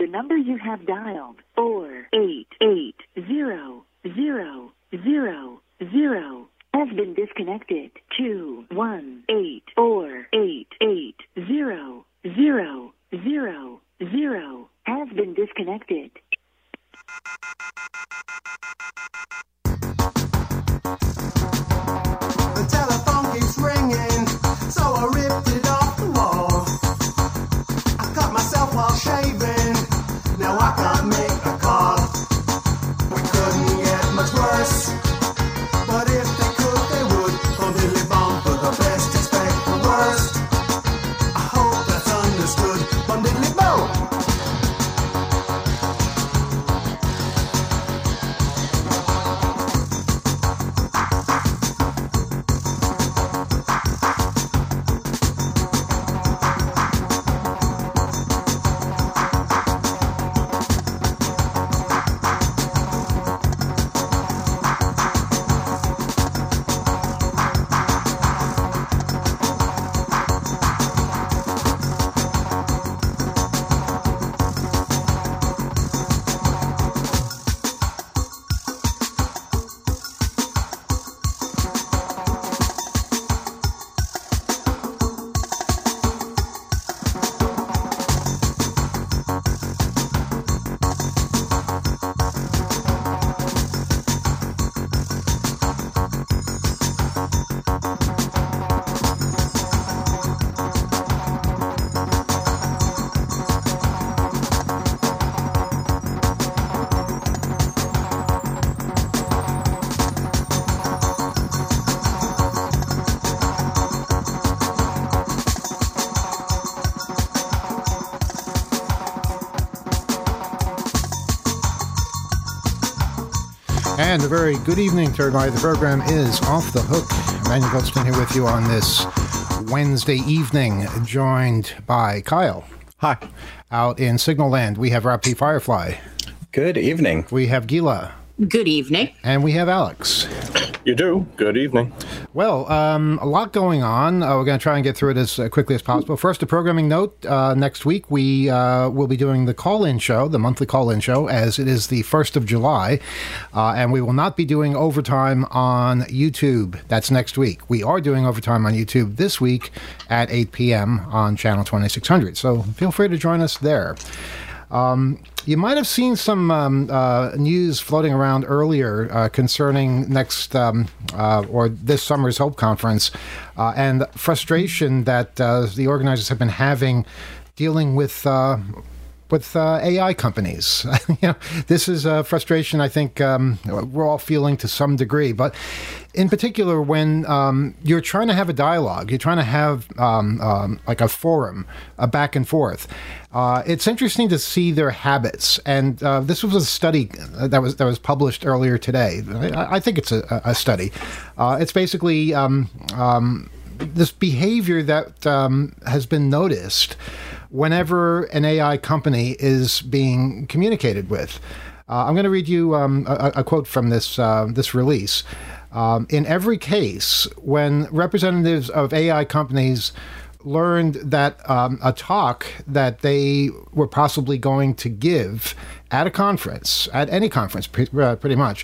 number you have dialed, 488-000-0, has been disconnected. 218-488-000 has been disconnected. The telephone keeps ringing, so I ripped it off the wall. I cut myself while shaving, now I can't make a call. We couldn't get much worse, but if they could, they would. From Billy Bomb for the best, expect the worst. I hope that's understood. From Billy Bomb. And a very good evening to everybody. The program is Off the Hook. Emmanuel Goldstein here with you on this Wednesday evening, joined by Kyle. Hi. Out in Signal Land, we have Rob P. Firefly. Good evening. We have Gila. Good evening. And we have Alex. You do. Good evening. Well, a lot going on. We're going to try and get through it as quickly as possible. First, a programming note. Next week, we will be doing the call-in show, the monthly call-in show, as it is the 1st of July. And we will not be doing overtime on YouTube. That's next week. We are doing overtime on YouTube this week at 8 p.m. on channel 2600. So feel free to join us there. You might have seen some news floating around earlier concerning next or this summer's Hope Conference and frustration that the organizers have been having dealing with AI companies. This is a frustration I think we're all feeling to some degree, but in particular when you're trying to have a dialogue, you're trying to have like a forum, a back and forth. It's interesting to see their habits, and this was a study that was published earlier today. I think it's a study. It's basically this behavior that has been noticed whenever an AI company is being communicated with. I'm going to read you a quote from this release. In every case, when representatives of AI companies learned that a talk that they were possibly going to give at a conference, at any conference pretty much,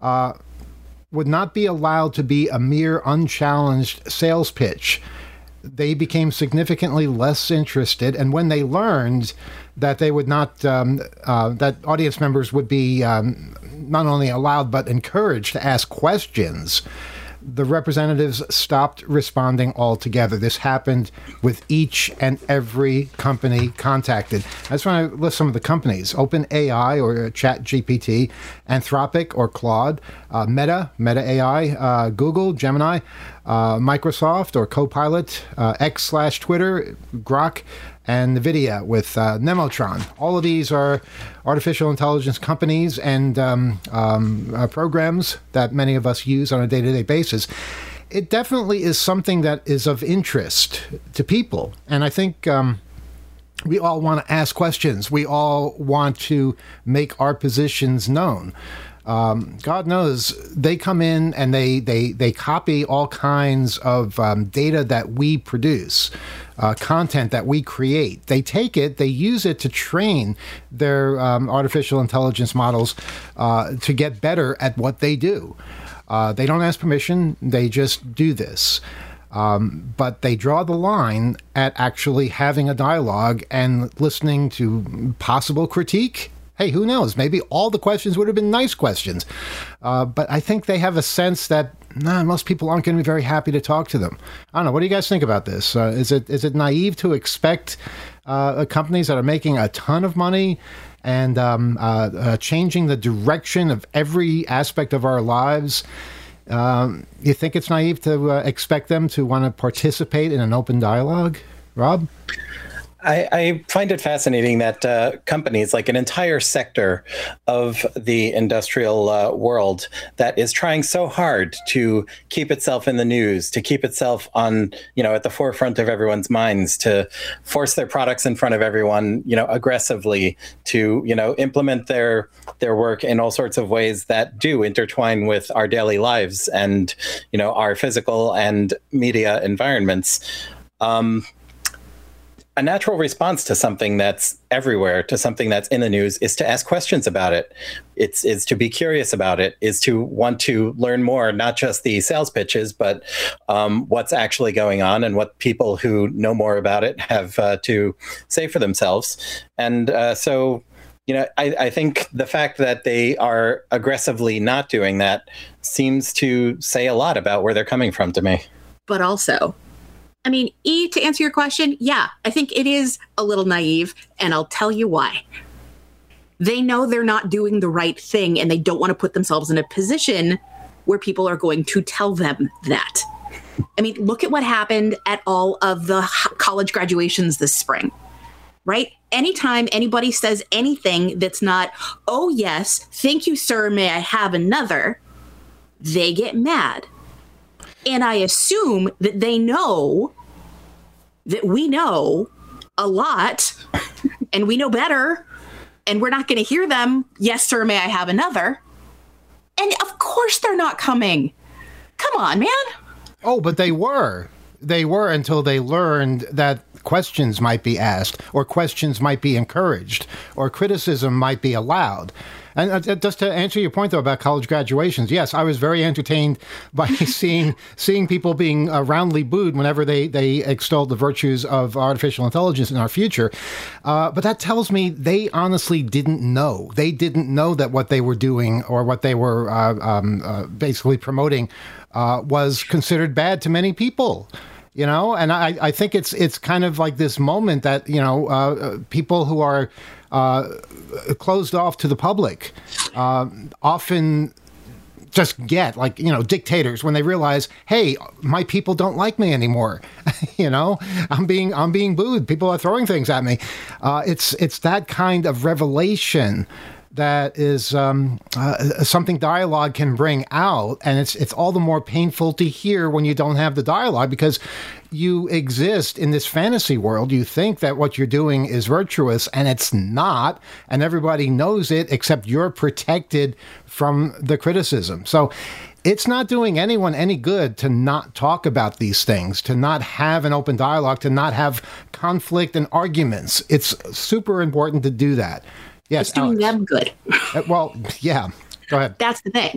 would not be allowed to be a mere unchallenged sales pitch, they became significantly less interested. And when they learned that they would not, that audience members would be not only allowed but encouraged to ask questions, the representatives stopped responding altogether. This happened with each and every company contacted. I just want to list some of the companies: OpenAI or ChatGPT, Anthropic or Claude, Meta AI, Google, Gemini, Microsoft or Copilot, X/Twitter, Grok, and NVIDIA with Nemotron. All of these are artificial intelligence companies and programs that many of us use on a day-to-day basis. It definitely is something that is of interest to people. And I think we all want to ask questions. We all want to make our positions known. God knows they come in and they copy all kinds of data that we produce. content that we create. They take it, they use it to train their artificial intelligence models to get better at what they do. They don't ask permission, they just do this. But they draw the line at actually having a dialogue and listening to possible critique. Hey, who knows? Maybe all the questions would have been nice questions. But I think they have a sense that most people aren't going to be very happy to talk to them. I don't know. What do you guys think about this? Is it naive to expect companies that are making a ton of money and changing the direction of every aspect of our lives? You think it's naive to expect them to want to participate in an open dialogue? Rob? I find it fascinating that companies, like an entire sector of the industrial world that is trying so hard to keep itself in the news, to keep itself on, at the forefront of everyone's minds, to force their products in front of everyone, aggressively, to, implement their work in all sorts of ways that do intertwine with our daily lives and, our physical and media environments. A natural response to something that's everywhere, to something that's in the news, is to ask questions about it. Is to be curious about it, is to want to learn more, not just the sales pitches, but what's actually going on and what people who know more about it have to say for themselves. And so, I think the fact that they are aggressively not doing that seems to say a lot about where they're coming from to me. But also, E, to answer your question, yeah, I think it is a little naive, and I'll tell you why. They know they're not doing the right thing, and they don't want to put themselves in a position where people are going to tell them that. Look at what happened at all of the college graduations this spring, right? Anytime anybody says anything that's not, oh, yes, thank you, sir, may I have another, they get mad. And I assume that they know that we know a lot and we know better, and we're not going to hear them, yes, sir, may I have another? And of course they're not coming. Come on, man. Oh, but they were. They were until they learned that questions might be asked, or questions might be encouraged, or criticism might be allowed. And just to answer your point, though, about college graduations, yes, I was very entertained by seeing people being roundly booed whenever they extolled the virtues of artificial intelligence in our future. But that tells me they honestly didn't know. They didn't know that what they were doing or what they were basically promoting was considered bad to many people. And I think it's kind of like this moment that, people who are closed off to the public often just get, like, dictators, when they realize, hey, my people don't like me anymore. I'm being booed. People are throwing things at me. It's that kind of revelation that is something dialogue can bring out, and it's all the more painful to hear when you don't have the dialogue, because you exist in this fantasy world. You think that what you're doing is virtuous, and it's not, and everybody knows it, except you're protected from the criticism. So it's not doing anyone any good to not talk about these things, to not have an open dialogue, to not have conflict and arguments. It's super important to do that. Yes, it's doing Alex. them good. Well, yeah. Go ahead. That's the thing.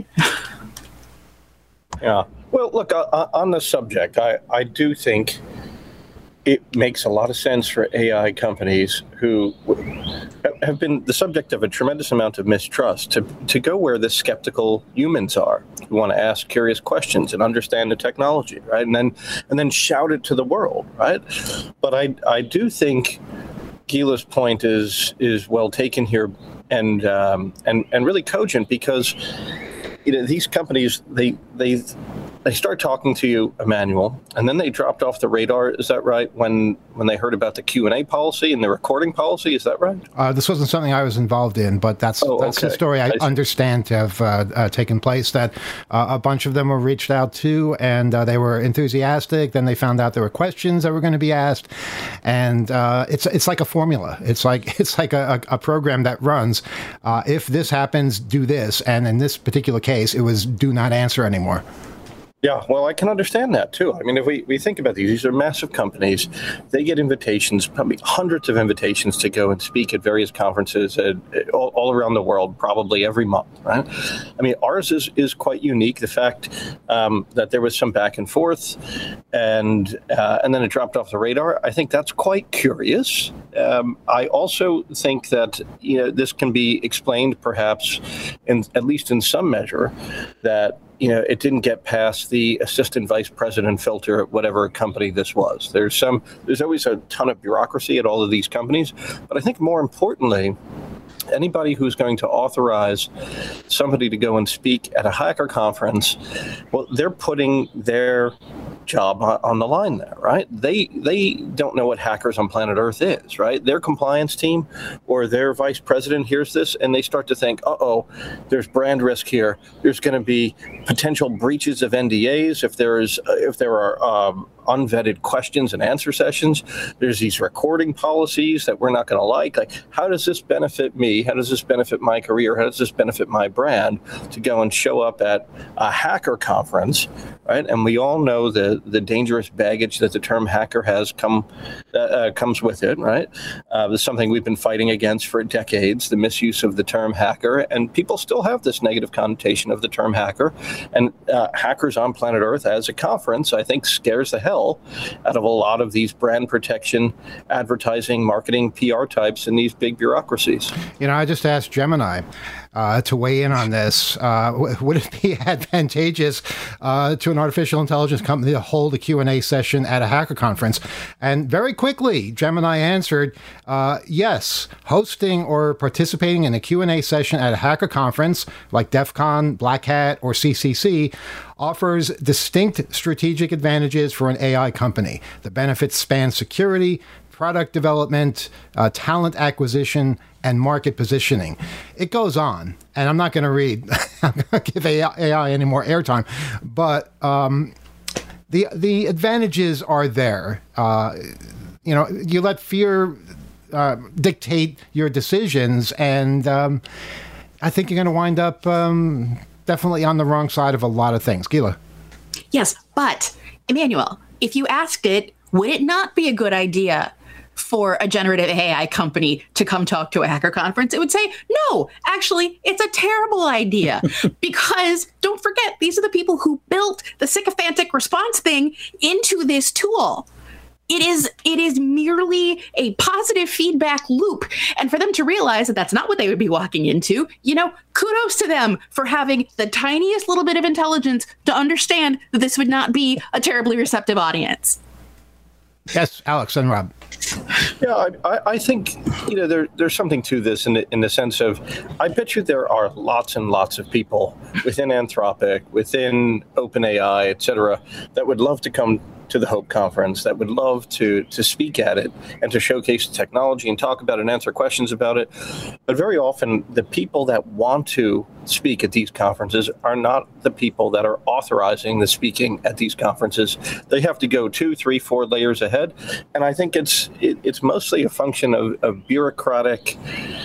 Yeah. Well, look, on the subject, I do think it makes a lot of sense for AI companies who have been the subject of a tremendous amount of mistrust to go where the skeptical humans are, who want to ask curious questions and understand the technology, right? And then shout it to the world, right? But I do think Gila's point is well taken here, and really cogent, because these companies they start talking to you, Emmanuel, and then they dropped off the radar. Is that right? When they heard about the Q&A policy and the recording policy, is that right? This wasn't something I was involved in, but that's the story I understand to have taken place, that a bunch of them were reached out to, and they were enthusiastic. Then they found out there were questions that were going to be asked, and it's like a formula. It's like a program that runs. If this happens, do this, and in this particular case, it was do not answer anymore. Yeah, well, I can understand that too. I mean, if we think about these are massive companies. They get invitations, probably hundreds of invitations to go and speak at various conferences all around the world, probably every month, right? I mean, ours is quite unique. The fact that there was some back and forth and then it dropped off the radar, I think that's quite curious. I also think that, this can be explained perhaps, at least in some measure, that it didn't get past the assistant vice president filter at whatever company this was. There's always a ton of bureaucracy at all of these companies. But I think more importantly, anybody who's going to authorize somebody to go and speak at a hacker conference, well, they're putting their job on the line there, right? They don't know what Hackers on Planet Earth is, right? Their compliance team or their vice president hears this and they start to think, there's brand risk here. There's going to be potential breaches of NDAs if there are unvetted questions and answer sessions. There's these recording policies that we're not going to like. Like, how does this benefit me? How does this benefit my career? How does this benefit my brand to go and show up at a hacker conference, right? And we all know the dangerous baggage that the term hacker has comes with it, right? It's something we've been fighting against for decades, the misuse of the term hacker, and people still have this negative connotation of the term hacker. And Hackers on Planet Earth as a conference, I think, scares the hell out of a lot of these brand protection, advertising, marketing, PR types in these big bureaucracies. I just asked Gemini to weigh in on this. Would it be advantageous to an artificial intelligence company to hold a Q&A session at a hacker conference? And very quickly, Gemini answered, yes, hosting or participating in a Q&A session at a hacker conference like DEF CON, Black Hat, or CCC offers distinct strategic advantages for an AI company. The benefits span security, product development, talent acquisition, and market positioning. It goes on, and I'm not going to read. I'm going to give AI any more airtime, but the advantages are there. You let fear dictate your decisions, and I think you're going to wind up definitely on the wrong side of a lot of things. Gila. Yes, but Emmanuel, if you asked it, would it not be a good idea for a generative AI company to come talk to a hacker conference? It would say, no, actually, it's a terrible idea. Because don't forget, these are the people who built the sycophantic response thing into this tool. It is merely a positive feedback loop. And for them to realize that that's not what they would be walking into, kudos to them for having the tiniest little bit of intelligence to understand that this would not be a terribly receptive audience. Yes, Alex and Rob. Yeah, I think there's something to this in the sense of, I bet you there are lots and lots of people within Anthropic, within OpenAI, et cetera, that would love to come to the Hope Conference, that would love to speak at it and to showcase the technology and talk about it and answer questions about it. But very often, the people that want to speak at these conferences are not the people that are authorizing the speaking at these conferences. They have to go 2, 3, 4 layers ahead. And I think it's mostly a function of bureaucratic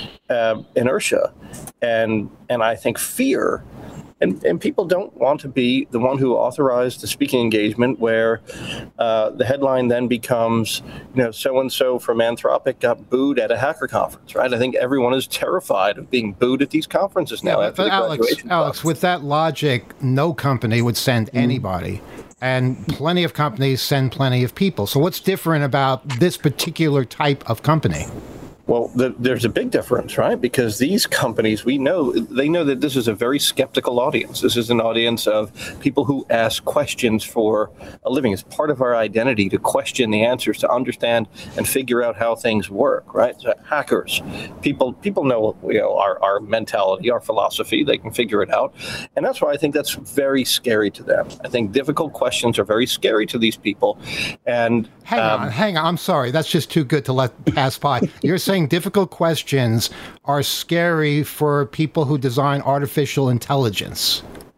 inertia and I think fear. And people don't want to be the one who authorized the speaking engagement where the headline then becomes, so-and-so from Anthropic got booed at a hacker conference, right? I think everyone is terrified of being booed at these conferences now. Yeah, but Alex, with that logic, no company would send anybody. And plenty of companies send plenty of people. So what's different about this particular type of company? Well, there's a big difference, right? Because these companies, they know that this is a very skeptical audience. This is an audience of people who ask questions for a living. It's part of our identity to question the answers, to understand and figure out how things work, right? So hackers, people know our mentality, our philosophy. They can figure it out. And that's why I think that's very scary to them. I think difficult questions are very scary to these people. And hang on. I'm sorry. That's just too good to let pass by. You're saying difficult questions are scary for people who design artificial intelligence.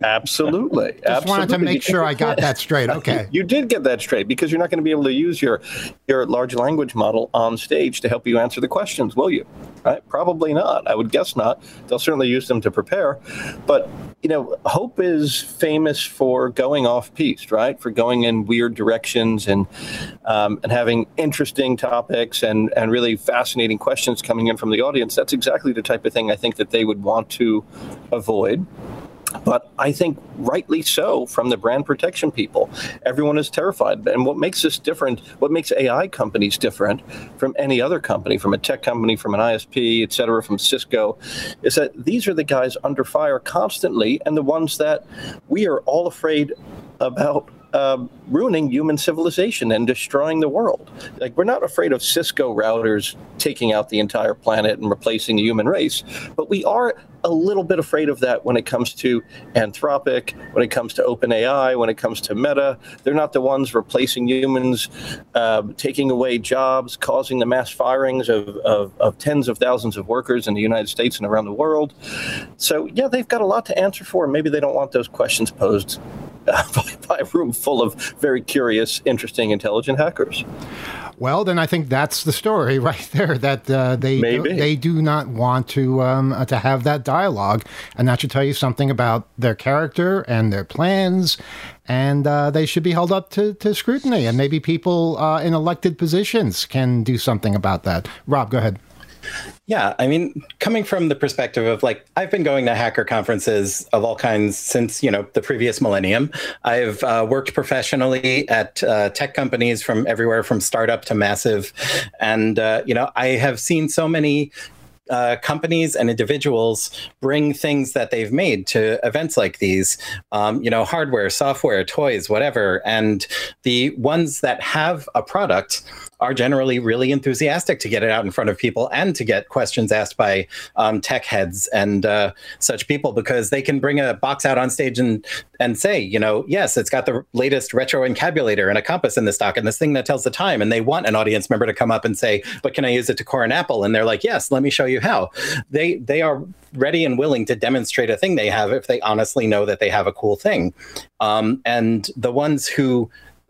Absolutely. Just wanted to make sure I got that straight. Okay. You did get that straight, because you're not going to be able to use your large language model on stage to help you answer the questions, will you? Right? Probably not. I would guess not. They'll certainly use them to prepare. But, Hope is famous for going off piste, right? For going in weird directions and having interesting topics and really fascinating questions coming in from the audience. That's exactly the type of thing I think that they would want to avoid. But I think rightly so from the brand protection people. Everyone is terrified. And what makes this different, what makes AI companies different from any other company, from a tech company, from an ISP, et cetera, from Cisco, is that these are the guys under fire constantly, and the ones that we are all afraid about ruining human civilization and destroying the world. Like, we're not afraid of Cisco routers taking out the entire planet and replacing the human race, but we are a little bit afraid of that when it comes to Anthropic, when it comes to OpenAI, when it comes to Meta. They're not the ones replacing humans, taking away jobs, causing the mass firings of tens of thousands of workers in the United States and around the world. So, yeah, they've got a lot to answer for. Maybe they don't want those questions posed by a room full of very curious, interesting, intelligent hackers. Well, then I think that's the story right there, that they do not want to have that dialogue. And that should tell you something about their character and their plans. And they should be held up to scrutiny. And maybe people in elected positions can do something about that. Rob, go ahead. Yeah, I mean, coming from the perspective of, like, I've been going to hacker conferences of all kinds since, the previous millennium. I've worked professionally at tech companies from everywhere from startup to massive. And, I have seen so many companies and individuals bring things that they've made to events like these, hardware, software, toys, whatever. And the ones that have a product are generally really enthusiastic to get it out in front of people and to get questions asked by tech heads and such people, because they can bring a box out on stage and say, yes, it's got the latest retro encabulator and a compass in the stock and this thing that tells the time. And they want an audience member to come up and say, but can I use it to core an Apple? And they're like, yes, let me show you how. They are ready and willing to demonstrate a thing they have if they honestly know that they have a cool thing. And the ones who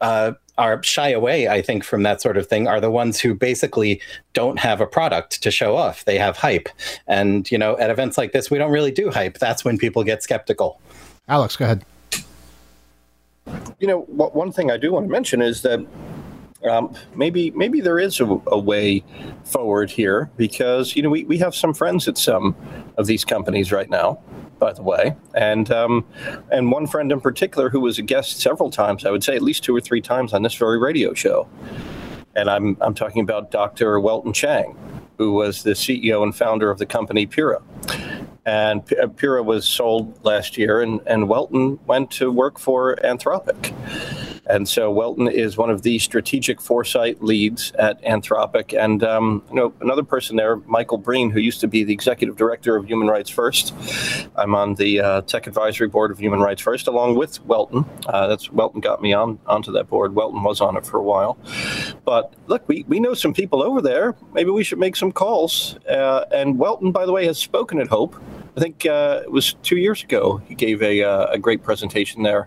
are shy away, I think, from that sort of thing are the ones who basically don't have a product to show off. They have hype. And, at events like this, we don't really do hype. That's when people get skeptical. Alex, go ahead. One thing I do want to mention is that maybe there is a way forward here, because, we have some friends at some of these companies right now, by the way, and one friend in particular who was a guest several times, I would say at least 2 or 3 times on this very radio show. And I'm talking about Dr. Welton Chang, who was the CEO and founder of the company Pura. And Pura was sold last year, and Welton went to work for Anthropic. And so Welton is one of the strategic foresight leads at Anthropic. And, another person there, Michael Breen, who used to be the executive director of Human Rights First. I'm on the tech advisory board of Human Rights First, along with Welton. Welton got me onto that board. Welton was on it for a while. But look, we know some people over there. Maybe we should make some calls. And Welton, by the way, has spoken at Hope. I think it was 2 years ago. He gave a great presentation there.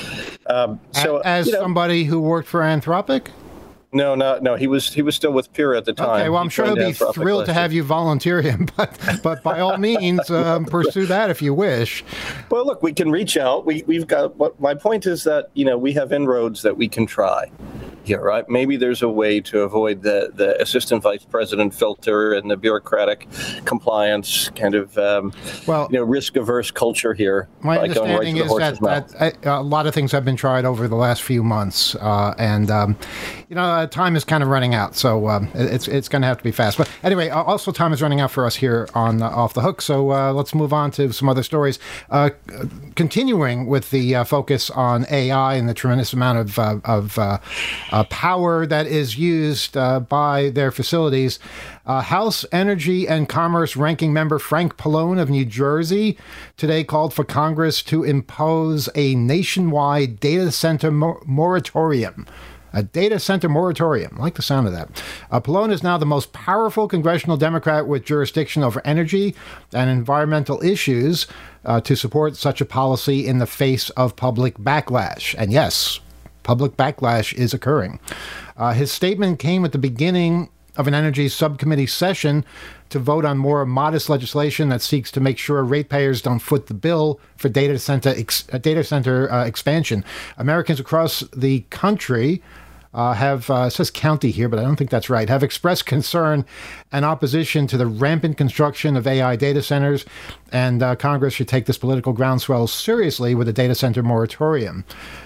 As somebody who worked for Anthropic? No. He was still with Pura at the time. Okay, well, I'm sure he'll be thrilled to have you volunteer him, but by all means, pursue that if you wish. Well, look, we can reach out. We've got. What my point is that we have inroads that we can try. Yeah, right. Maybe there's a way to avoid the assistant vice president filter and the bureaucratic compliance kind of risk-averse culture here. My understanding is that a lot of things have been tried over the last few months, and time is kind of running out, so it's going to have to be fast. But anyway, also time is running out for us here on Off the Hook, so let's move on to some other stories. Continuing with the focus on AI and the tremendous amount of power that is used by their facilities. House Energy and Commerce Ranking Member Frank Pallone of New Jersey today called for Congress to impose a nationwide data center moratorium. A data center moratorium. I like the sound of that. Pallone is now the most powerful congressional Democrat with jurisdiction over energy and environmental issues to support such a policy in the face of public backlash. And yes, public backlash is occurring. His statement came at the beginning of an energy subcommittee session to vote on more modest legislation that seeks to make sure ratepayers don't foot the bill for data center expansion. Americans across the country have, it says county here, but I don't think that's right, have expressed concern and opposition to the rampant construction of AI data centers, and Congress should take this political groundswell seriously with a data center moratorium.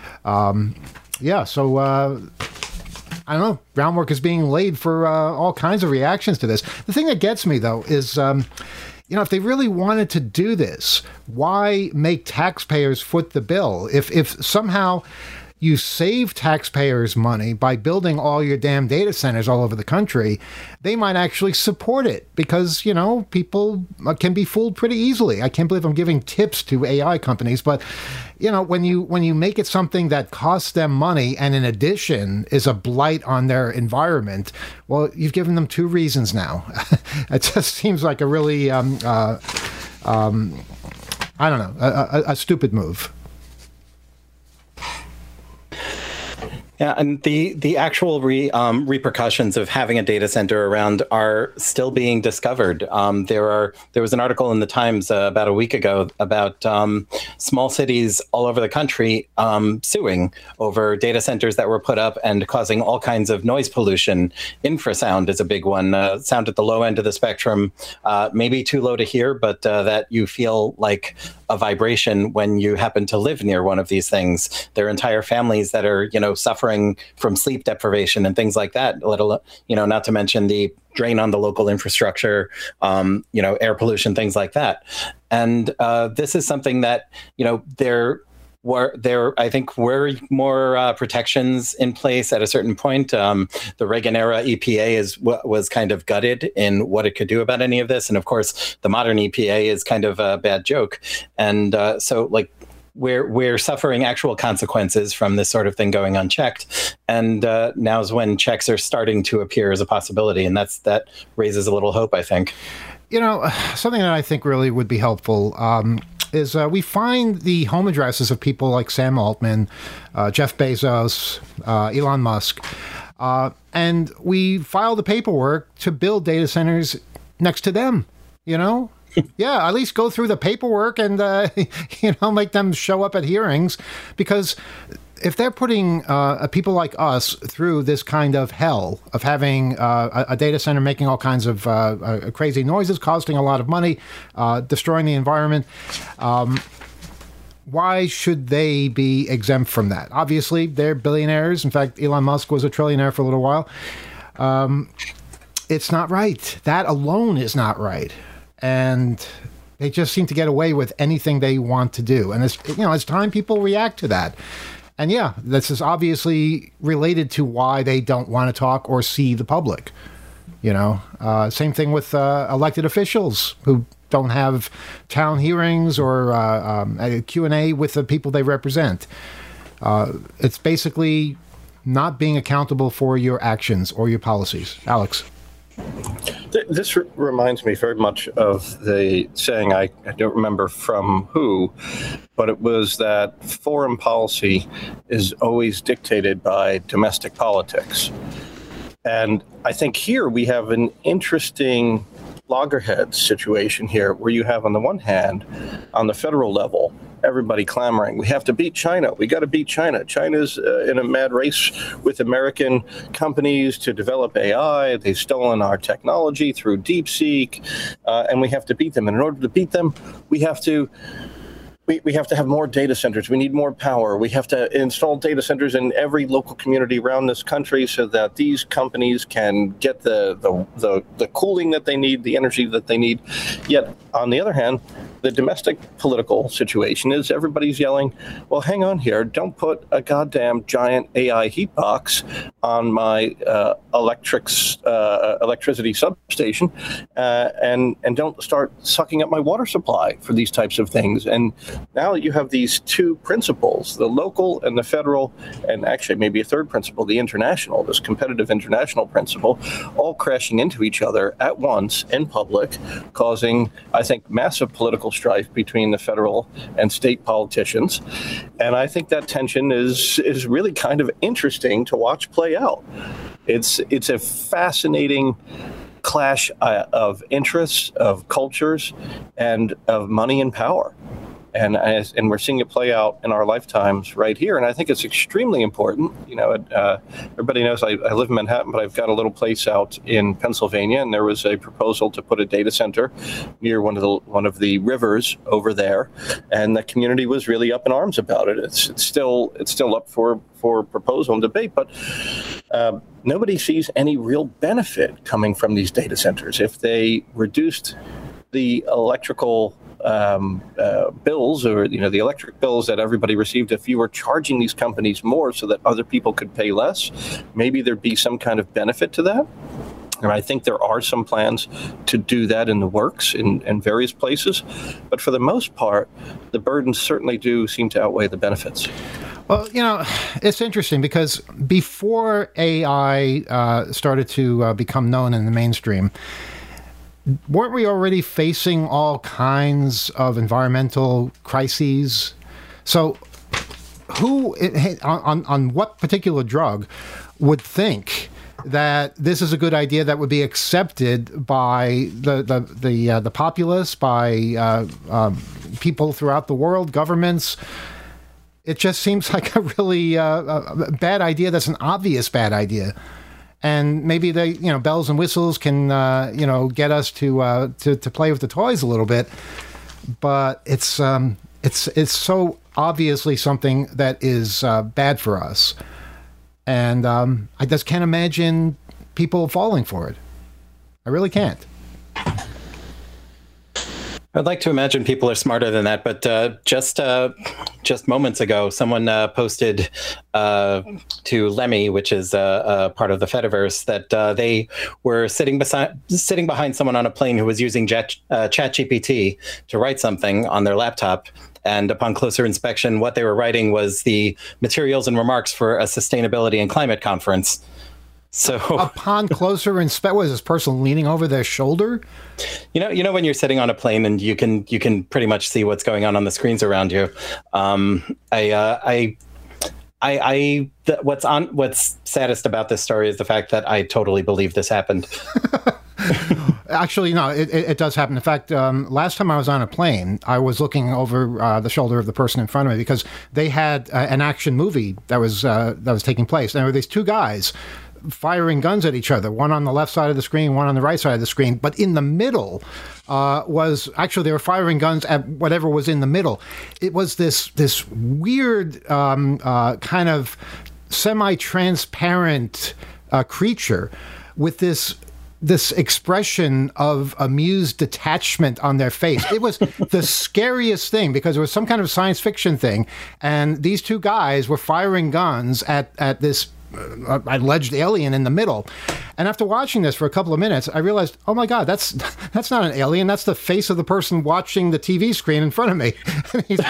I don't know, groundwork is being laid for all kinds of reactions to this. The thing that gets me, though, is, if they really wanted to do this, why make taxpayers foot the bill? If somehow you save taxpayers money by building all your damn data centers all over the country, they might actually support it because, people can be fooled pretty easily. I can't believe I'm giving tips to AI companies, but, when you make it something that costs them money and in addition is a blight on their environment, well, you've given them two reasons now. It just seems like a really, I don't know, a stupid move. Yeah, and the actual repercussions of having a data center around are still being discovered. There was an article in the Times about a week ago about small cities all over the country suing over data centers that were put up and causing all kinds of noise pollution. Infrasound is a big one. Sound at the low end of the spectrum, maybe too low to hear, but that you feel like a vibration when you happen to live near one of these things. There are entire families that are, suffering from sleep deprivation and things like that, let alone, not to mention the drain on the local infrastructure, air pollution, things like that. And this is something that, I think were more protections in place at a certain point. The Reagan era EPA was kind of gutted in what it could do about any of this. And of course, the modern EPA is kind of a bad joke. And we're suffering actual consequences from this sort of thing going unchecked. And now's when checks are starting to appear as a possibility. And that raises a little hope, I think. Something that I think really would be helpful is we find the home addresses of people like Sam Altman, Jeff Bezos, Elon Musk, and we file the paperwork to build data centers next to them, Yeah, at least go through the paperwork and, make them show up at hearings, because if they're putting people like us through this kind of hell of having a data center making all kinds of crazy noises, costing a lot of money, destroying the environment, why should they be exempt from that? Obviously, they're billionaires. In fact, Elon Musk was a trillionaire for a little while. It's not right. That alone is not right. And they just seem to get away with anything they want to do. And it's time people react to that. And yeah, this is obviously related to why they don't want to talk or see the public. Same thing with elected officials who don't have town hearings or a Q&A with the people they represent. It's basically not being accountable for your actions or your policies. Alex. This reminds me very much of the saying, I don't remember from who, but it was that foreign policy is always dictated by domestic politics. And I think here we have an interesting loggerhead situation here where you have, on the one hand, on the federal level, everybody clamoring, we have to beat China. We got to beat China. China's in a mad race with American companies to develop AI. They've stolen our technology through DeepSeek, and we have to beat them. And in order to beat them, we have to have more data centers. We need more power. We have to install data centers in every local community around this country so that these companies can get the cooling that they need, the energy that they need. Yet, on the other hand, the domestic political situation is everybody's yelling, well, hang on here, don't put a goddamn giant AI heat box on my electricity substation, and don't start sucking up my water supply for these types of things. And now you have these two principles, the local and the federal, and actually maybe a third principle, the international, this competitive international principle, all crashing into each other at once in public, causing, I think, massive political strife between the federal and state politicians. And I think that tension is really kind of interesting to watch play out. It's a fascinating clash of interests, of cultures, and of money and power. And we're seeing it play out in our lifetimes right here. And I think it's extremely important. You know, everybody knows I live in Manhattan, but I've got a little place out in Pennsylvania, and there was a proposal to put a data center near one of the rivers over there, and the community was really up in arms about it. It's still up for proposal and debate, but nobody sees any real benefit coming from these data centers. If they reduced the electrical bills, or the electric bills that everybody received, if you were charging these companies more so that other people could pay less, maybe there'd be some kind of benefit to that. And I think there are some plans to do that in the works in various places. But for the most part, the burdens certainly do seem to outweigh the benefits. Well, it's interesting because before AI started to become known in the mainstream, weren't we already facing all kinds of environmental crises? So who on what particular drug would think that this is a good idea that would be accepted by the populace, by people throughout the world, governments? It just seems like a really bad idea. That's an obvious bad idea. And maybe they, bells and whistles can, get us to play with the toys a little bit. But it's so obviously something that is bad for us. And I just can't imagine people falling for it. I really can't. I'd like to imagine people are smarter than that, but just moments ago, someone posted to Lemmy, which is a part of the Fediverse, that they were sitting behind someone on a plane who was using ChatGPT to write something on their laptop. And upon closer inspection, what they were writing was the materials and remarks for a sustainability and climate conference. So upon closer inspection, was this person leaning over their shoulder? You know when you're sitting on a plane and you can pretty much see what's going on the screens around you. What's saddest about this story is the fact that I totally believe this happened. Actually, no, it does happen. In fact, last time I was on a plane, I was looking over the shoulder of the person in front of me because they had an action movie that was taking place. And there were these two guys firing guns at each other, one on the left side of the screen, one on the right side of the screen. But in the middle was actually, they were firing guns at whatever was in the middle. It was this weird kind of semi-transparent creature with this expression of amused detachment on their face. It was the scariest thing because it was some kind of science fiction thing. And these two guys were firing guns at this alleged alien in the middle. And after watching this for a couple of minutes, I realized, oh my God, that's not an alien. That's the face of the person watching the TV screen in front of me. he's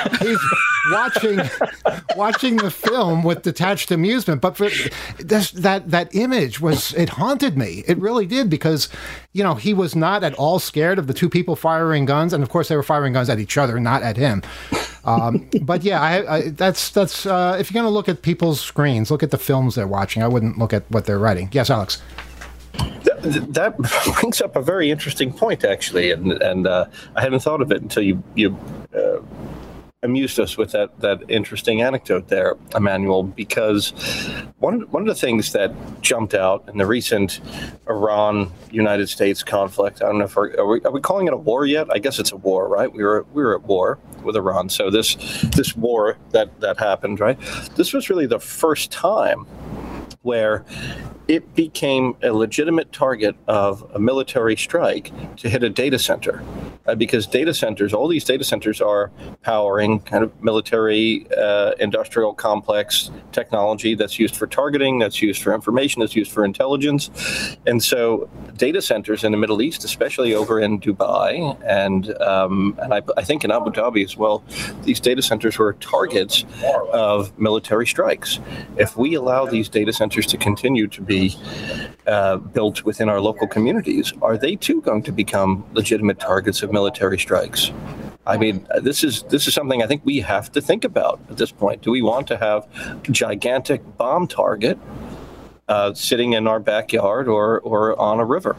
watching the film with detached amusement. But for that image it haunted me. It really did, because he was not at all scared of the two people firing guns, and of course they were firing guns at each other, not at him. But yeah, that's if you're going to look at people's screens, look at the films they're watching. I wouldn't look at what they're writing. Yes, Alex. That brings up a very interesting point, actually, and I hadn't thought of it until you amused us with that interesting anecdote there, Emmanuel, because one of the things that jumped out in the recent Iran-United States conflict, I don't know if are we calling it a war yet? I guess it's a war, right? We were at war with Iran, so this war that happened, right? This was really the first time where it became a legitimate target of a military strike to hit a data center. Because data centers, all these data centers are powering kind of military industrial complex technology that's used for targeting, that's used for information, that's used for intelligence. And so data centers in the Middle East, especially over in Dubai and I think in Abu Dhabi as well, these data centers were targets of military strikes. If we allow these data centers to continue to be built within our local communities, are they too going to become legitimate targets of military strikes? I mean, this is something I think we have to think about at this point. Do we want to have a gigantic bomb target sitting in our backyard or on a river?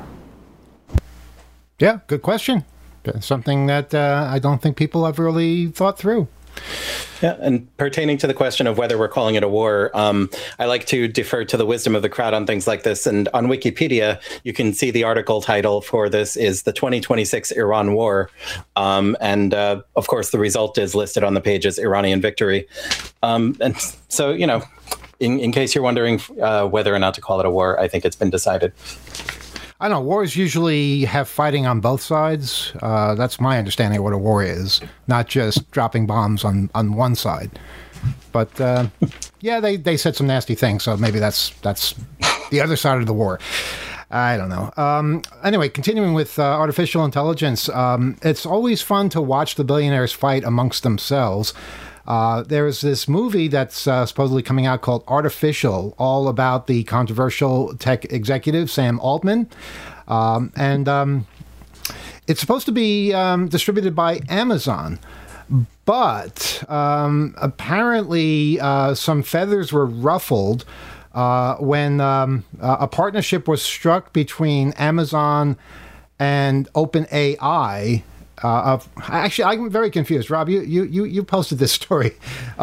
Yeah, good question. Something that I don't think people have really thought through. Yeah, and pertaining to the question of whether we're calling it a war, I like to defer to the wisdom of the crowd on things like this. And on Wikipedia, you can see the article title for this is the 2026 Iran War. And of course, the result is listed on the page as Iranian victory. And so, you know, in case you're wondering whether or not to call it a war, I think it's been decided. I don't know. Wars usually have fighting on both sides. That's my understanding of what a war is, not just dropping bombs on one side. But yeah, they said some nasty things, so maybe that's the other side of the war. I don't know. Anyway, continuing with artificial intelligence, it's always fun to watch the billionaires fight amongst themselves. There's this movie that's supposedly coming out called Artificial, all about the controversial tech executive, Sam Altman. And it's supposed to be distributed by Amazon. But apparently some feathers were ruffled when a partnership was struck between Amazon and OpenAI. Actually, I'm very confused. Rob, you posted this story.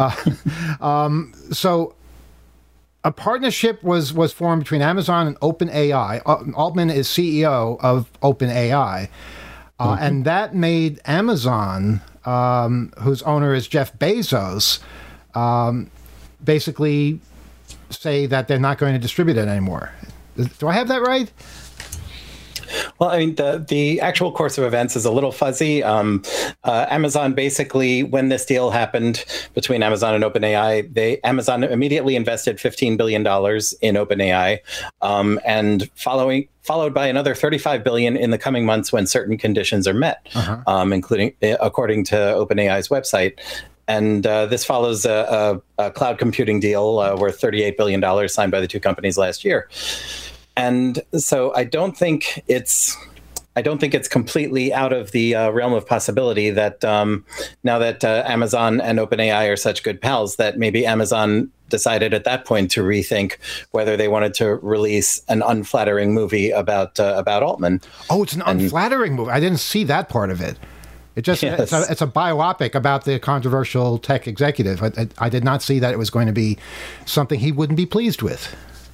So a partnership was formed between Amazon and OpenAI. Altman is CEO of OpenAI. And that made Amazon, whose owner is Jeff Bezos, basically say that they're not going to distribute it anymore. Do I have that right? Well, I mean, the actual course of events is a little fuzzy. Amazon basically, when this deal happened between Amazon and OpenAI, Amazon immediately invested $15 billion in OpenAI, and followed by another $35 billion in the coming months when certain conditions are met, including, according to OpenAI's website. And this follows a cloud computing deal worth $38 billion signed by the two companies last year. And so I don't think it's completely out of the realm of possibility that now that Amazon and OpenAI are such good pals, that maybe Amazon decided at that point to rethink whether they wanted to release an unflattering movie about Altman. Oh, it's an unflattering movie. I didn't see that part of it. It just it's a biopic about the controversial tech executive. I did not see that it was going to be something he wouldn't be pleased with.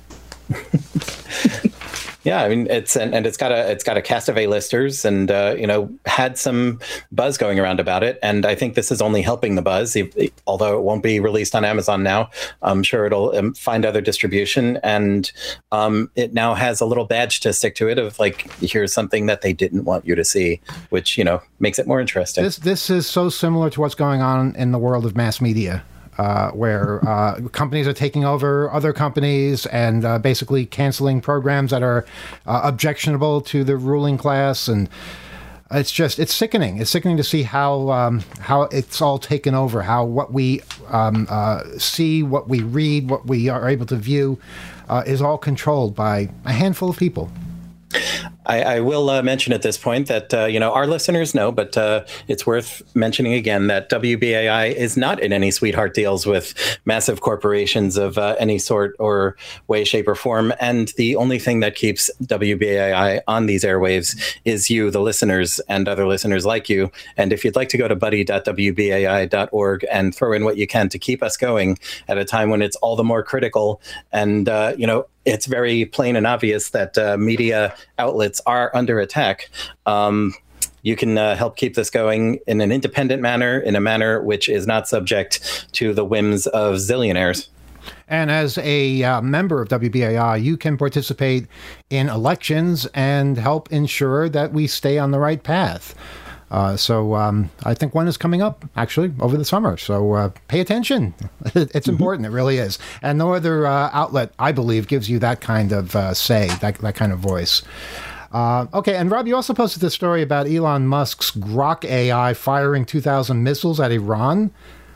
Yeah, I mean it's got a cast of A-listers, and had some buzz going around about it, and I think this is only helping the buzz. Although it won't be released on Amazon now, I'm sure it'll find other distribution, and it now has a little badge to stick to it of like, here's something that they didn't want you to see, which makes it more interesting. This is so similar to what's going on in the world of mass media. Where companies are taking over other companies and basically canceling programs that are objectionable to the ruling class, and it's sickening. It's sickening to see how it's all taken over. How what we see, what we read, what we are able to view, is all controlled by a handful of people. I will mention at this point that, our listeners know, but it's worth mentioning again that WBAI is not in any sweetheart deals with massive corporations of any sort or way, shape, or form. And the only thing that keeps WBAI on these airwaves is you, the listeners, and other listeners like you. And if you'd like to go to buddy.wbai.org and throw in what you can to keep us going at a time when it's all the more critical and, it's very plain and obvious that media outlets are under attack. You can help keep this going in an independent manner, in a manner which is not subject to the whims of zillionaires. And as a member of WBAI, you can participate in elections and help ensure that we stay on the right path. So I think one is coming up, actually, over the summer. So pay attention. It's important. It really is. And no other outlet, I believe, gives you that kind of say, that kind of voice. Okay, and Rob, you also posted this story about Elon Musk's Grok AI firing 2,000 missiles at Iran.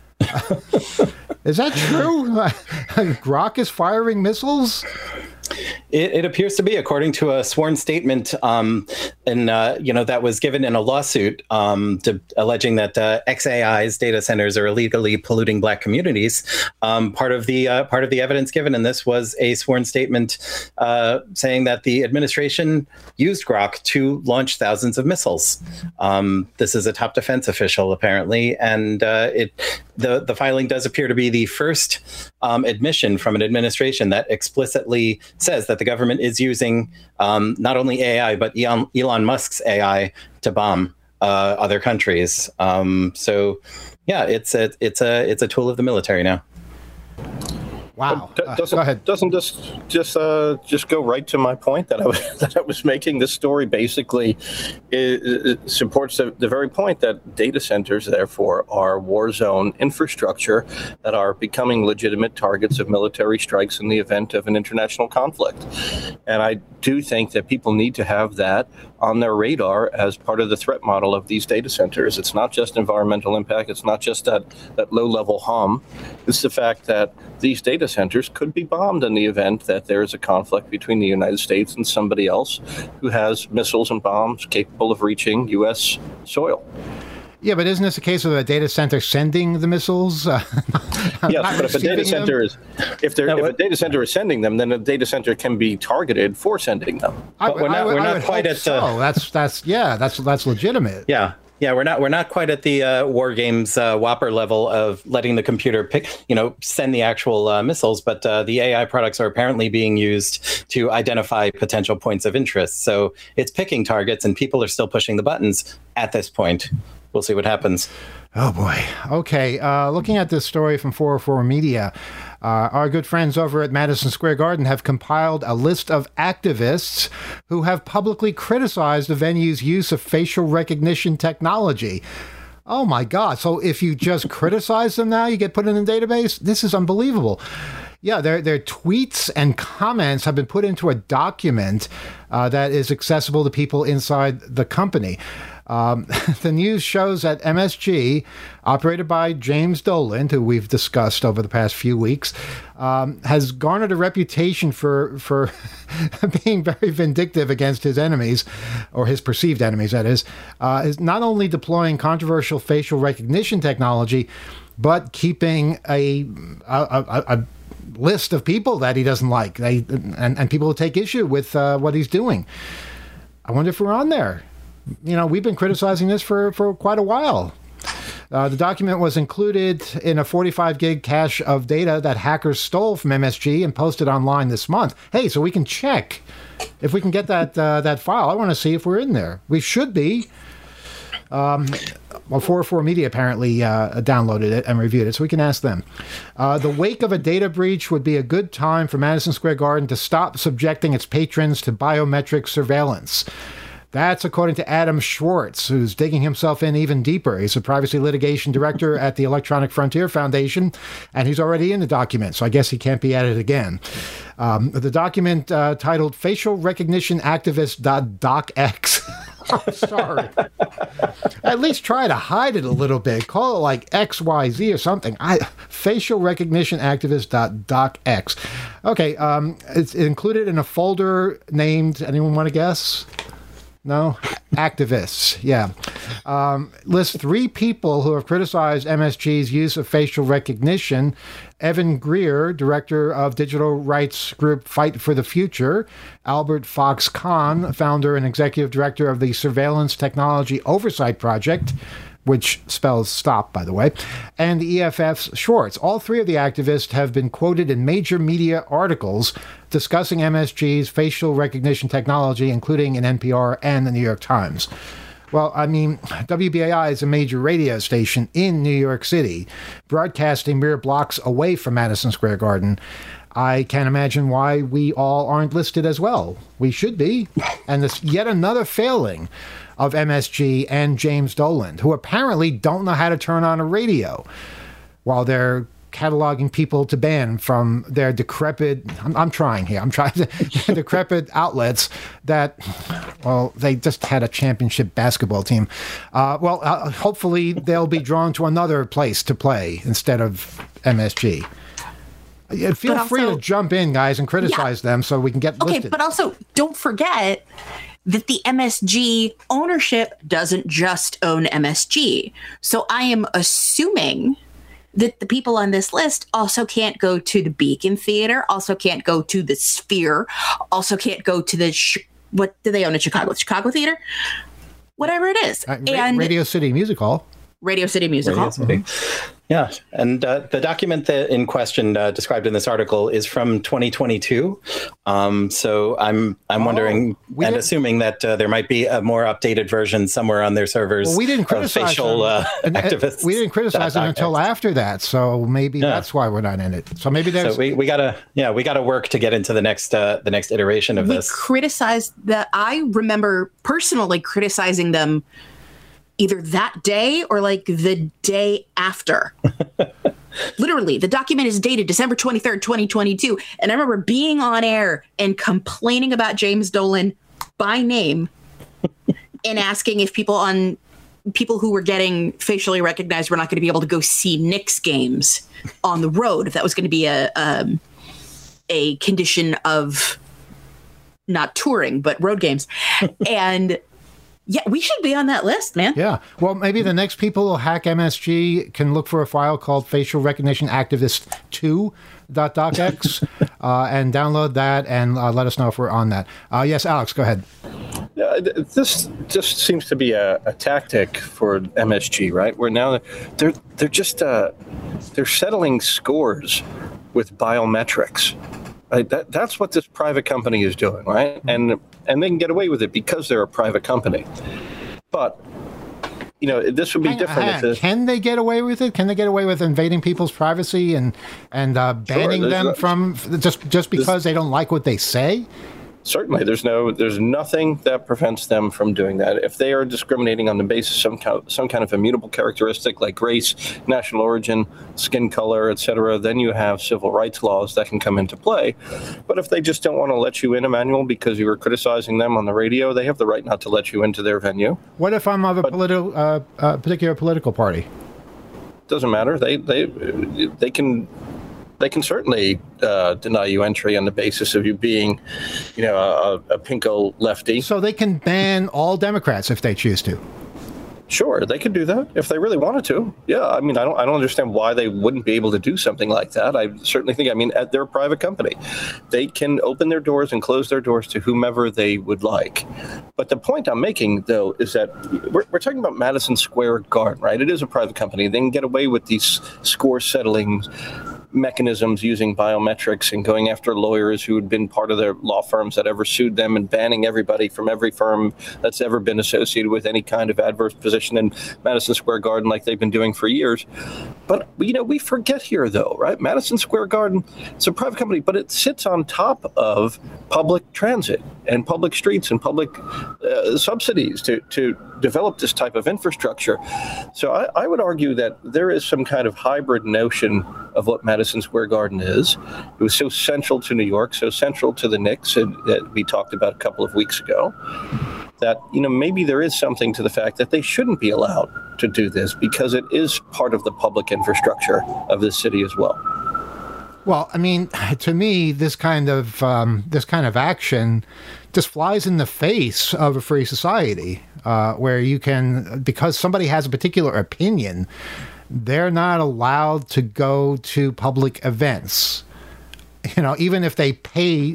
Is that true? Grok is firing missiles? It appears to be, according to a sworn statement, that was given in a lawsuit alleging that XAI's data centers are illegally polluting Black communities. Part of the evidence given in this was a sworn statement saying that the administration used Grok to launch thousands of missiles. This is a top defense official, apparently, and the filing does appear to be the first admission from an administration that explicitly says that the government is using not only AI but Elon Musk's AI to bomb other countries. So, yeah, it's a tool of the military now. Wow. Go ahead. Doesn't this just go right to my point that I was making? This story basically supports the very point that data centers, therefore, are war zone infrastructure that are becoming legitimate targets of military strikes in the event of an international conflict. And I do think that people need to have that on their radar as part of the threat model of these data centers. It's not just environmental impact. It's not just that low-level harm. It's the fact that these data centers could be bombed in the event that there is a conflict between the United States and somebody else who has missiles and bombs capable of reaching U.S. soil. Yeah, but isn't this a case of a data center sending the missiles? Yes, but if a data center if a data center is sending them, then a data center can be targeted for sending them. But we're not quite at that's legitimate. Yeah, we're not quite at the War Games Whopper level of letting the computer send the actual missiles, but the AI products are apparently being used to identify potential points of interest. So it's picking targets, and people are still pushing the buttons at this point. We'll see what happens. Oh, boy. Okay. Looking at this story from 404 Media, our good friends over at Madison Square Garden have compiled a list of activists who have publicly criticized the venue's use of facial recognition technology. Oh, my God. So if you just criticize them now, you get put in a database? This is unbelievable. Yeah, their tweets and comments have been put into a document that is accessible to people inside the company. The news shows that MSG, operated by James Dolan, who we've discussed over the past few weeks, has garnered a reputation for being very vindictive against his enemies, or his perceived enemies, that is not only deploying controversial facial recognition technology, but keeping a list of people that he doesn't like, and people who take issue with what he's doing. I wonder if we're on there. We've been criticizing this for quite a while. The document was included in a 45 gig cache of data that hackers stole from MSG and posted online this month. Hey, so we can check if we can get that file. I want to see if we're in there. We should be. 404 Media apparently downloaded it and reviewed it, so we can ask them. The wake of a data breach would be a good time for Madison Square Garden to stop subjecting its patrons to biometric surveillance. That's according to Adam Schwartz, who's digging himself in even deeper. He's a privacy litigation director at the Electronic Frontier Foundation, and he's already in the document, so I guess he can't be at it again. The document titled Facial Recognition Activist.docx. I'm sorry. At least try to hide it a little bit. Call it like XYZ or something. Facial Recognition Activist.docx. Okay, it's included in a folder named, anyone want to guess? No? Activists, yeah. Lists 3 people who have criticized MSG's use of facial recognition. Evan Greer, director of digital rights group Fight for the Future. Albert Fox Kahn, founder and executive director of the Surveillance Technology Oversight Project, which spells stop, by the way, and the EFF's Schwartz. All 3 of the activists have been quoted in major media articles discussing MSG's facial recognition technology, including in NPR and the New York Times. Well, I mean, WBAI is a major radio station in New York City, broadcasting mere blocks away from Madison Square Garden. I can't imagine why we all aren't listed as well. We should be. And this yet another failing of MSG and James Dolan, who apparently don't know how to turn on a radio while they're cataloging people to ban from their decrepit, I'm trying to, decrepit outlets that, well, they just had a championship basketball team. Hopefully they'll be drawn to another place to play instead of MSG. Feel free to jump in, guys, and criticize them so we can get listed. Okay, but also don't forget that the MSG ownership doesn't just own MSG. So I am assuming that the people on this list also can't go to the Beacon Theater, also can't go to the Sphere, also can't go to the, what do they own in Chicago? The Chicago Theater? Whatever it is. And Radio City Music Hall. Radio City Music Hall. Yeah, and the document that in question described in this article is from 2022. So I'm wondering and assuming that there might be a more updated version somewhere on their servers. Well, we didn't criticize facial activists. We didn't criticize them until after that, so maybe that's why we're not in it. So maybe there's. So we gotta work to get into the next iteration of this. We criticized that. I remember personally criticizing them either that day or like the day after. Literally, the document is dated December 23rd, 2022. And I remember being on air and complaining about James Dolan by name and asking if people who were getting facially recognized were not going to be able to go see Knicks games on the road, if that was going to be a condition of not touring, but road games. And yeah, we should be on that list, man. Yeah. Well, maybe the next people who hack MSG can look for a file called Facial Recognition Activist 2.docx and download that and let us know if we're on that. Yes, Alex, go ahead. This just seems to be a tactic for MSG, right? Where now they're just they're settling scores with biometrics. Right? That's what this private company is doing, right? And they can get away with it because they're a private company. But this would be different. Can they get away with it? Can they get away with invading people's privacy and banning them from just because they don't like what they say? Certainly, there's nothing that prevents them from doing that. If they are discriminating on the basis of some kind of immutable characteristic like race, national origin, skin color, etc., then you have civil rights laws that can come into play. But if they just don't want to let you in, Emmanuel, because you were criticizing them on the radio, they have the right not to let you into their venue. What if I'm of a particular political party? Doesn't matter. They can certainly deny you entry on the basis of you being, a pinko lefty. So they can ban all Democrats if they choose to. Sure, they could do that if they really wanted to. Yeah, I mean, I don't understand why they wouldn't be able to do something like that. I certainly think, they're a private company. They can open their doors and close their doors to whomever they would like. But the point I'm making, though, is that we're talking about Madison Square Garden, right? It is a private company. They can get away with these score settling mechanisms using biometrics and going after lawyers who had been part of their law firms that ever sued them and banning everybody from every firm that's ever been associated with any kind of adverse position in Madison Square Garden like they've been doing for years. But, we forget here, though, right? Madison Square Garden, it's a private company, but it sits on top of public transit and public streets and public subsidies to develop this type of infrastructure. So I would argue that there is some kind of hybrid notion of what Madison Square Garden is. It was so central to New York, so central to the Knicks that we talked about a couple of weeks ago, that, maybe there is something to the fact that they shouldn't be allowed to do this because it is part of the public infrastructure of the city as well. Well, to me, this kind of action just flies in the face of a free society, where you can, because somebody has a particular opinion, they're not allowed to go to public events. Even if they pay,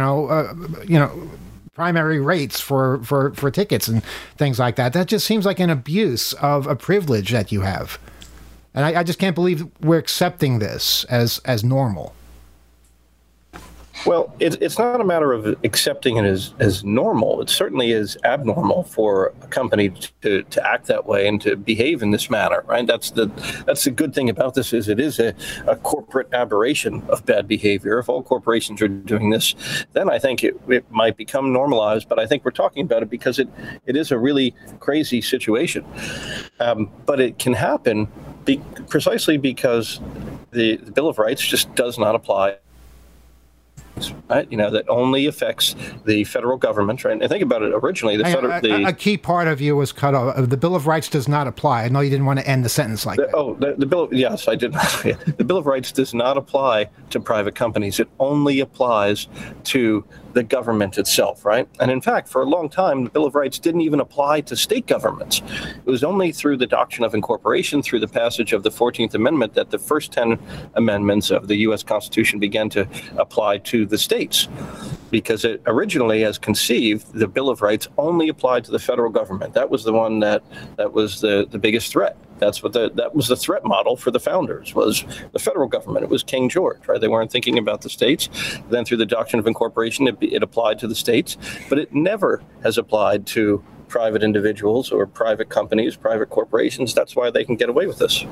primary rates for tickets and things like that. That just seems like an abuse of a privilege that you have. And I just can't believe we're accepting this as normal. Well, it's not a matter of accepting it as normal. It certainly is abnormal for a company to act that way and to behave in this manner, right? That's the good thing about this is it is a corporate aberration of bad behavior. If all corporations are doing this, then I think it might become normalized. But I think we're talking about it because it is a really crazy situation. But it can happen precisely because the Bill of Rights just does not apply. Right, that only affects the federal government, right? And think about it. Originally, a key part of you was cut off. The Bill of Rights does not apply. I know you didn't want to end the sentence like that. Oh, the Bill. Yes, I did. The Bill of Rights does not apply to private companies. It only applies to the government itself, right? And in fact, for a long time, the Bill of Rights didn't even apply to state governments. It was only through the doctrine of incorporation, through the passage of the 14th Amendment, that the first 10 amendments of the U.S. Constitution began to apply to the states. Because it originally, as conceived, the Bill of Rights only applied to the federal government. That was the one that was the biggest threat. That was the threat model for the founders, was the federal government. It was King George, right? They weren't thinking about the states. Then through the doctrine of incorporation, it applied to the states, but it never has applied to private individuals or private companies, private corporations. That's why they can get away with this.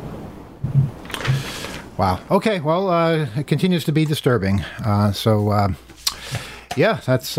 Wow. Okay. Well, it continues to be disturbing. Yeah, that's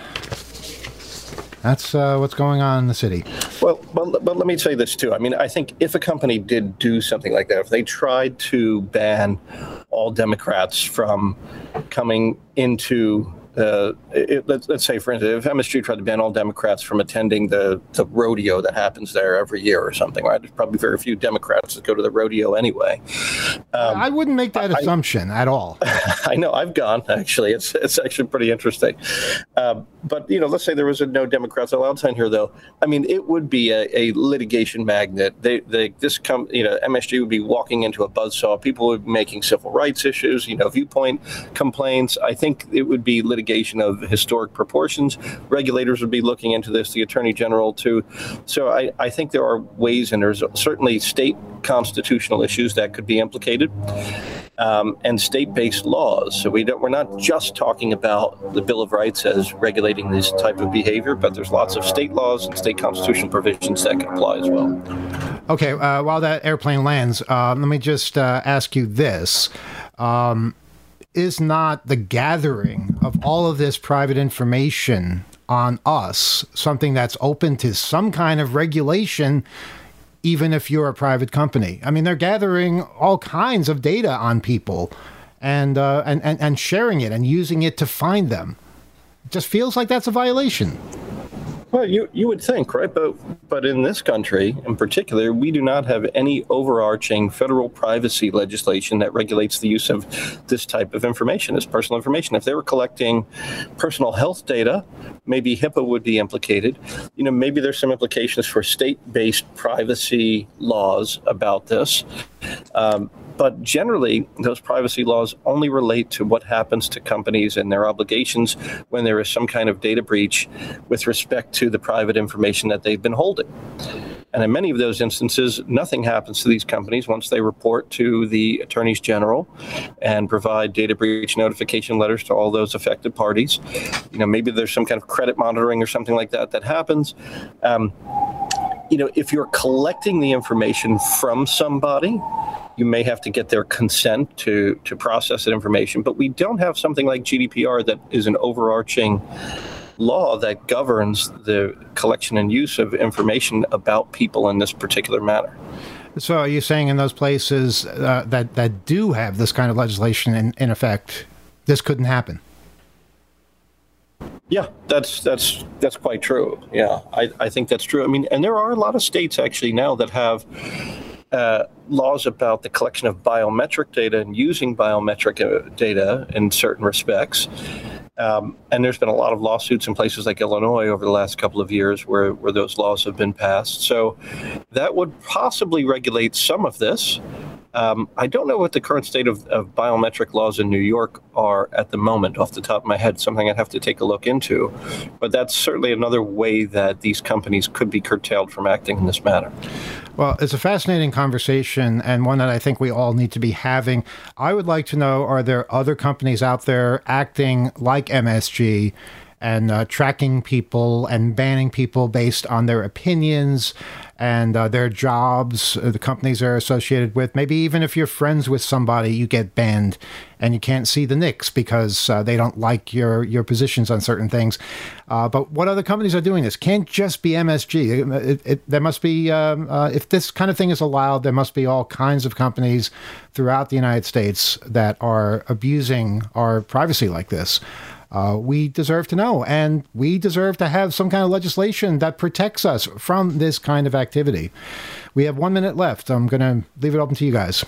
what's going on in the city. Well, but let me say this too. I mean, I think if a company did do something like that, if they tried to ban all Democrats from coming into let's say, for instance, if MSG tried to ban all Democrats from attending the rodeo that happens there every year or something, right? There's probably very few Democrats that go to the rodeo anyway. I wouldn't make that assumption at all. I know, I've gone, actually. It's actually pretty interesting. But, let's say there was no Democrats allowed to here, though. I mean, it would be a litigation magnet. MSG would be walking into a buzzsaw. People would be making civil rights issues, viewpoint complaints. I think it would be litigation of historic proportions. Regulators would be looking into this, the Attorney General too. So I think there are ways, and there's certainly state constitutional issues that could be implicated, and state-based laws. So we're not just talking about the Bill of Rights as regulating this type of behavior, but there's lots of state laws and state constitutional provisions that can apply as well. Okay, while that airplane lands, let me just ask you this. Is not the gathering of all of this private information on us something that's open to some kind of regulation, even if you're a private company? I mean, they're gathering all kinds of data on people and sharing it and using it to find them. It just feels like that's a violation. Well, you would think, right? But in this country, in particular, we do not have any overarching federal privacy legislation that regulates the use of this type of information, as personal information. If they were collecting personal health data, maybe HIPAA would be implicated. Maybe there's some implications for state-based privacy laws about this. But generally, those privacy laws only relate to what happens to companies and their obligations when there is some kind of data breach with respect to the private information that they've been holding. And in many of those instances, nothing happens to these companies once they report to the attorneys general and provide data breach notification letters to all those affected parties. Maybe there's some kind of credit monitoring or something like that happens. If you're collecting the information from somebody, you may have to get their consent to process that information. But we don't have something like GDPR that is an overarching law that governs the collection and use of information about people in this particular manner. So are you saying in those places that do have this kind of legislation in effect, this couldn't happen? Yeah, that's quite true. Yeah, I think that's true. I mean, and there are a lot of states actually now that have laws about the collection of biometric data and using biometric data in certain respects. And there's been a lot of lawsuits in places like Illinois over the last couple of years where those laws have been passed. So that would possibly regulate some of this. I don't know what the current state of biometric laws in New York are at the moment, off the top of my head, something I'd have to take a look into. But that's certainly another way that these companies could be curtailed from acting in this manner. Well, it's a fascinating conversation and one that I think we all need to be having. I would like to know, are there other companies out there acting like MSG and tracking people and banning people based on their opinions and their jobs, the companies they're associated with? Maybe even if you're friends with somebody, you get banned and you can't see the Knicks because they don't like your positions on certain things. But what other companies are doing this? Can't just be MSG. There must be, if this kind of thing is allowed, there must be all kinds of companies throughout the United States that are abusing our privacy like this. We deserve to know, and we deserve to have some kind of legislation that protects us from this kind of activity. We have 1 minute left. I'm going to leave it open to you guys.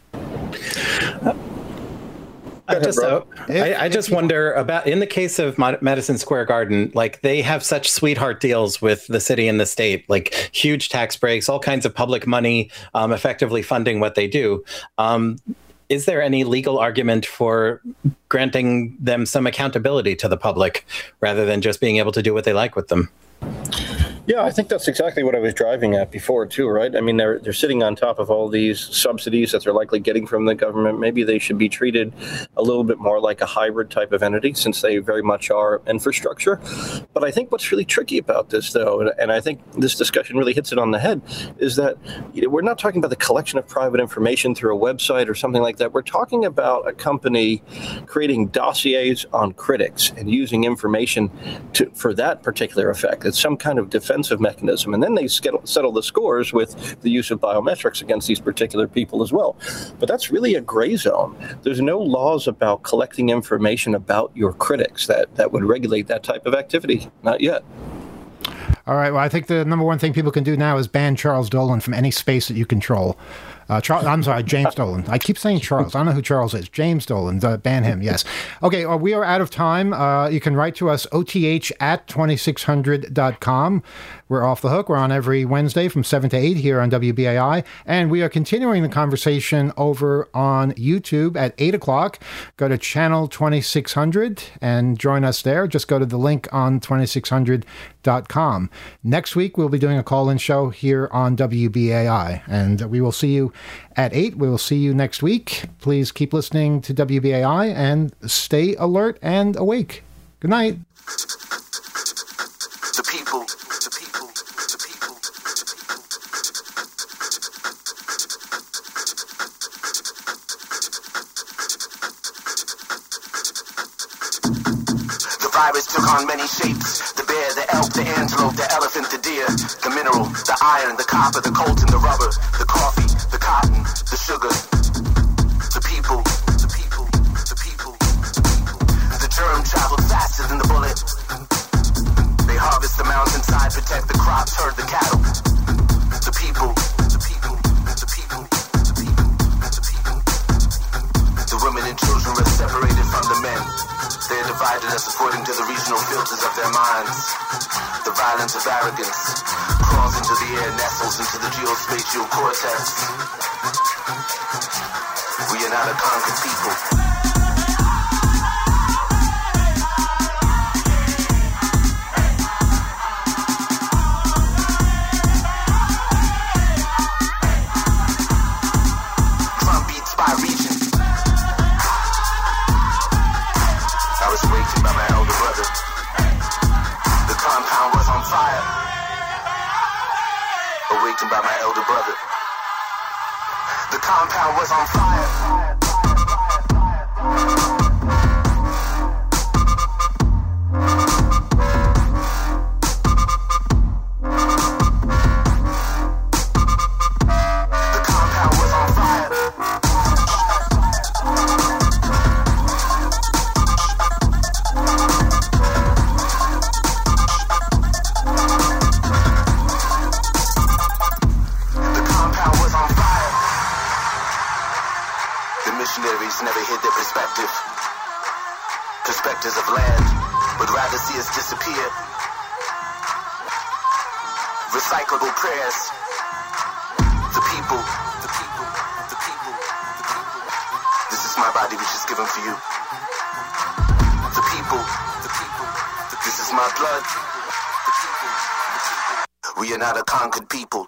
I just wonder about, in the case of Madison Square Garden, like they have such sweetheart deals with the city and the state, like huge tax breaks, all kinds of public money, effectively funding what they do. Is there any legal argument for granting them some accountability to the public rather than just being able to do what they like with them? Yeah, I think that's exactly what I was driving at before, too, right? I mean, they're sitting on top of all these subsidies that they're likely getting from the government. Maybe they should be treated a little bit more like a hybrid type of entity, since they very much are infrastructure. But I think what's really tricky about this, though, and I think this discussion really hits it on the head, is that we're not talking about the collection of private information through a website or something like that. We're talking about a company creating dossiers on critics and using information for that particular effect. It's some kind of defensive mechanism, and then they settle the scores with the use of biometrics against these particular people as well. But that's really a gray zone. There's no laws about collecting information about your critics that would regulate that type of activity. Not yet. All right. Well, I think the number one thing people can do now is ban Charles Dolan from any space that you control. James Dolan. I keep saying Charles. I don't know who Charles is. James Dolan. Ban him, yes. Okay, we are out of time. You can write to us, oth@2600.com. We're off the hook. We're on every Wednesday from 7 to 8 here on WBAI. And we are continuing the conversation over on YouTube at 8 o'clock. Go to channel 2600 and join us there. Just go to the link on 2600.com. Next week, we'll be doing a call-in show here on WBAI. And we will see you at 8. We will see you next week. Please keep listening to WBAI and stay alert and awake. Good night. The people, the people, the people, the people. The virus took on many shapes. The bear, the elk, the antelope, the elephant, the deer, the mineral, the iron, the copper, the coltan, the rubber, the coffee, the cotton, the sugar. The people, the people, the people, the people. The germ traveled faster than the bullet. They harvest the mountainside, protect the crops, herd the cattle. The people, the people, the people, the people, the people. The women and children were separated from the men. They are divided us according to the regional filters of their minds. The violence of arrogance crawls into the air, nestles into the geospatial cortex. We are not a conquered people. By my elder brother. The compound was on fire. The compound was on fire. Never hid their perspectives of land, would rather see us disappear. Recyclable prayers. The people, the people, the people. my body which is given for you. The people, this is my blood. The people, we are not a conquered people.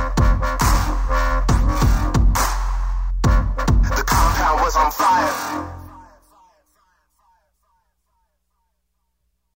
On fire.